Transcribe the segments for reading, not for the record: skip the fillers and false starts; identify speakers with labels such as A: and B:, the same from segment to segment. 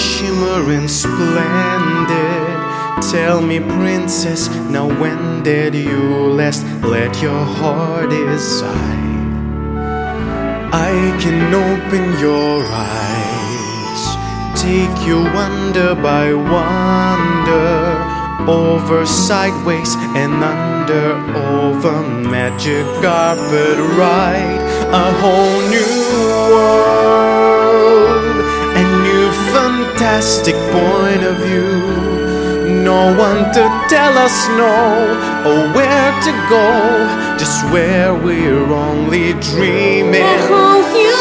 A: shimmering splendid. Tell me, princess, now when did you last let your heart decide? I can open your eyes, take you wonder by wonder, over, sideways, and under, over magic carpet ride. A whole new world, a new fantastic point of view. No one to tell us no, or where to go, just where we're only dreaming.
B: A whole new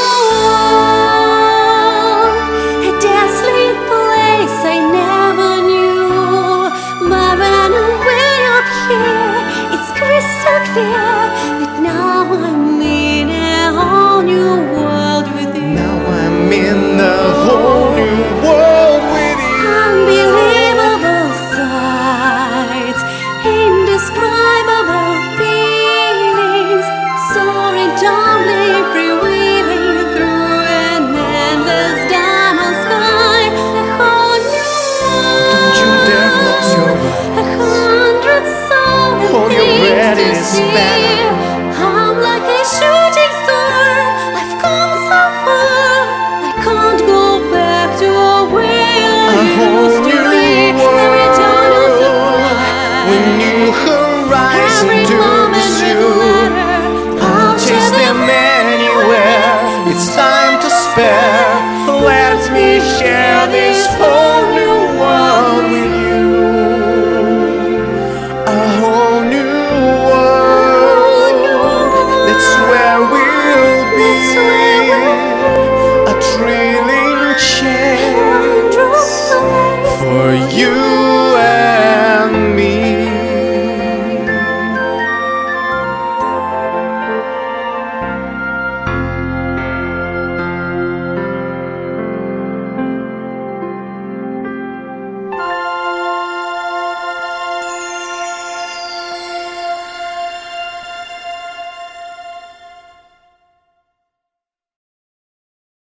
B: world, a dazzling place I never knew. But when I'm way up here, it's crystal clear that now I'm in a whole new world with you.
A: Now I'm in a whole new world with you.
B: Unbelievable sights, indescribable feelings, soaring, tumbling, freewheeling through an endless diamond sky. A whole new world.
A: Don't you dare close your eyes.
B: 100 souls
A: Hold your breath,
B: to
A: it's
B: see.
A: better.
B: I'm like a shooting star. I've come so far. I can't go back to where I used to be. Every dawn of the
A: When new horizon
B: every moment
A: turns
B: will
A: you,
B: matter.
A: I'll chase them anywhere. It's time to spare. Let me share this whole new